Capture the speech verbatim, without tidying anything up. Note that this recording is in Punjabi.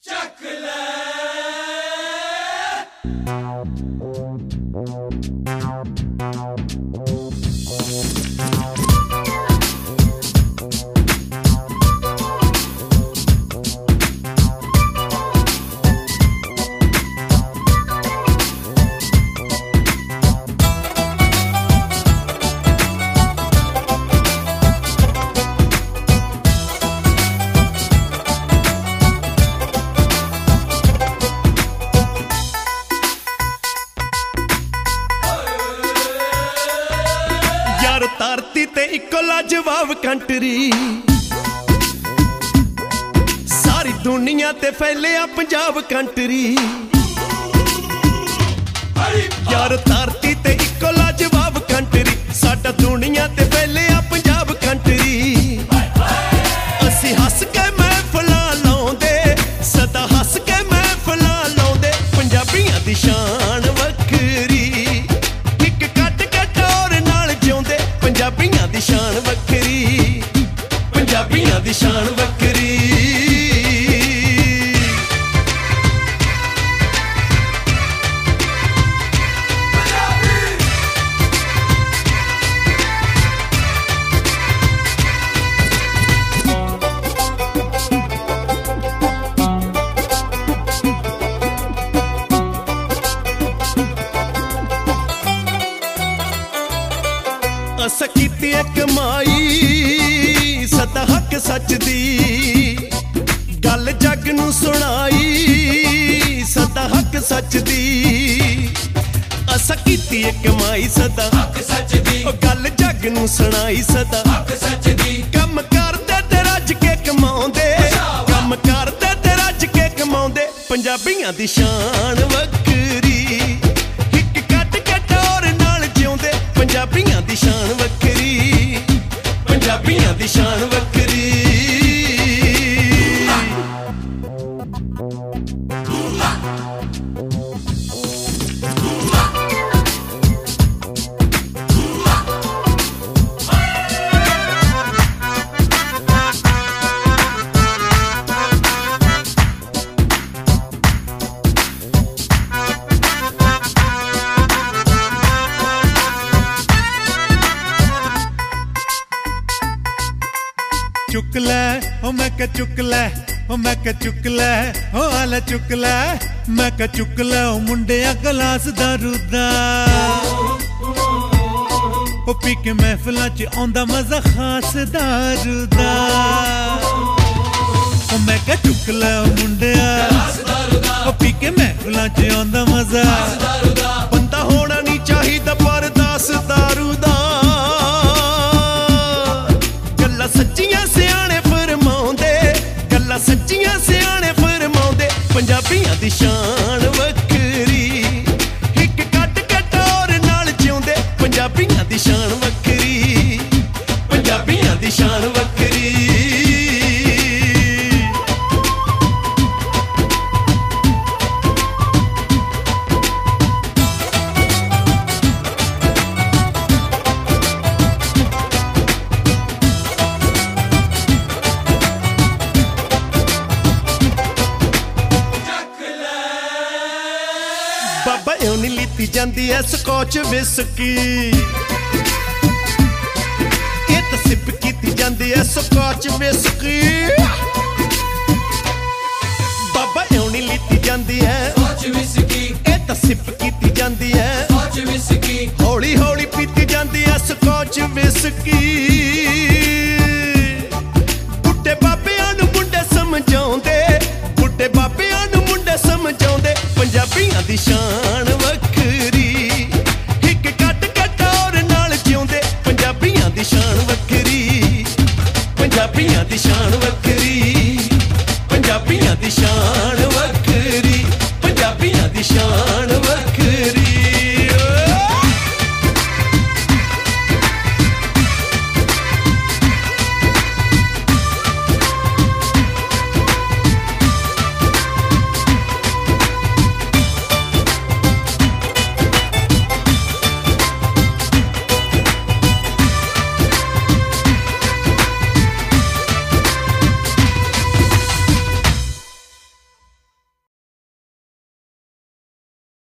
ਚੱਕ ਲੈ ਧਰਤੀ ਤੇ ਇੱਕੋ ਲਾਜਵਾਬ ਕੰਟਰੀ ਸਾਰੀ ਦੁਨੀਆ ਤੇ ਫੈਲਿਆ ਪੰਜਾਬ ਕੰਟਰੀ ਯਾਰ ਧਰਤੀ ਤੇ ਇੱਕੋ ਲਾਜਵਾਬ ਕੰਟਰੀ ਸਾਡਾ ਦੁਨੀਆ ਤੇ ਫੈਲਿਆ ਪੰਜਾਬ ਕੰਟਰੀ ਅਸੀਂ ਹੱਸ ਕੇ ਮਹਿਫਲਾਂ ਲਾਉਂਦੇ ਸਦਾ ਹੱਸ ਕੇ ਮਹਿਫਲਾਂ ਲਾਉਂਦੇ ਪੰਜਾਬੀਆਂ ਦੀ ਸ਼ਾਨ ਵੱਖਰੀ ਇੱਕ ਕੱਟ ਕੇ ਟੋਰ ਨਾਲ ਜਿਉਂਦੇ ਪੰਜਾਬੀਆਂ ਦੀ ਸ਼ਾਨ ਵੱਖਰੀ ਪੰਜਾਬੀਆਂ ਦੀ ਸ਼ਾਨ ਵੱਖਰੀ ਅਸਾਂ ਕੀਤੀ ਕਮਾਈ ਸਦਾ ਹੱਕ ਸੱਚ ਦੀ ਗੱਲ ਜੱਗ ਨੂੰ ਸੁਣਾਈ ਸਦਾ ਹੱਕ ਸੱਚ ਦੀ ਅਸਾਂ ਕੀਤੀ ਕਮਾਈ ਸਦਾ ਹੱਕ ਸੱਚ ਦੀ ਗੱਲ ਜੱਗ ਨੂੰ ਸੁਣਾਈ ਸਦਾ ਹੱਕ ਸੱਚ ਦੀ ਕੰਮ ਕਰਦੇ ਤੇ ਰੱਜ ਕੇ ਕਮਾਉਂਦੇ ਕੰਮ ਕਰਦੇ ਤੇ ਰੱਜ ਕੇ ਕਮਾਉਂਦੇ ਪੰਜਾਬੀਆਂ ਦੀ ਸ਼ਾਨ ਵੱਖਰੀ ਇੱਕ ਕੱਟ ਕੇ ਟੋਰ ਨਾਲ ਜਿਉਂਦੇ ਪੰਜਾਬੀਆਂ ਦੀ ਸ਼ਾਨ ਵੱਖਰੀ ਪੰਜਾਬੀਆਂ ਦੀ ਸ਼ਾਨ ਵੱਖਰੀ चुक ले ओ मैं क्या चुक ले ओ मैं क्या चुक ले ओ आला चुक ले मैं क्या चुक ले ओ मुंडिया गलास दारू दा ओ पी के महफिलां च आंदा मजा खास दारू दा ओ मैं क्या चुक ले ओ मुंडिया ओ पी के महफिलां च आंदा मजा ਬੰਦਾ ਹੋਣਾ ਨਹੀਂ ਚਾਹੀਦਾ ਪਰ ਦਾਸ ਦਾਰੂ ਦਾ ਗੱਲਾਂ ਸੱਚੀਆਂ ਸਿਆਣੇ ਫਰਮਾਉਂਦੇ ਗੱਲਾਂ ਸੱਚੀਆਂ ਸਿਆਣੇ ਫਰਮਾਉਂਦੇ ਪੰਜਾਬੀਆਂ ਦੀ ਸ਼ਾਨ ਵੱਖਰੀ ਇੱਕ ਕੱਟ ਕੇ ਟੋਰ ਨਾਲ ਜਿਉਂਦੇ ਪੰਜਾਬੀਆਂ ਦੀ ਸ਼ਾਨ ਵੱਖਰੀ ਪੰਜਾਬੀਆਂ ਦੀ ਸ਼ਾਨ ਵੱਖਰੀ ਬਾਬਾ ਇਉਂ ਨੀ ਲੀਤੀ ਜਾਂਦੀ ਐ ਸਕੌਚ ਵਿਸਕੀ ਇਹ ਤਾਂ ਸਿਪ ਕੀਤੀ ਜਾਂਦੀ ਐ ਸਕੌਚ ਵਿਸਕੀ ਬਾਬਾ ਇਉਂ ਨੀ ਲੀਤੀ ਜਾਂਦੀ ਐ ਸਕੌਚ ਵਿਸਕੀ ਇਹ ਤਾਂ ਸਿਪ ਕੀਤੀ ਜਾਂਦੀ ਐ ਸਕੌਚ ਵਿਸਕੀ ਹੌਲੀ ਹੌਲੀ ਪੀਤੀ ਜਾਂਦੀ ਐ ਸਕੌਚ ਵਿਸਕੀ ਬੁੱਢੇ ਬਾਬਿਆਂ ਨੂੰ ਮੁੰਡੇ ਸਮਝਾਉਂਦੇ ਬੁੱਢੇ ਬਾਬਿਆਂ ਨੂੰ ਮੁੰਡੇ ਸਮਝਾਉਂਦੇ ਪੰਜਾਬੀਆਂ ਦੀ ਸ਼ਾਨ ਵੱਖਰੀ ਇੱਕ ਕੱਟ ਕੇ ਟੋਰ ਨਾਲ ਜਿਉਂਦੇ ਪੰਜਾਬੀਆਂ ਦੀ ਸ਼ਾਨ ਵੱਖਰੀ ਪੰਜਾਬੀਆਂ ਦੀ ਸ਼ਾਨ ਵੱਖਰੀ ਪੰਜਾਬੀਆਂ ਦੀ ਸ਼ਾਨ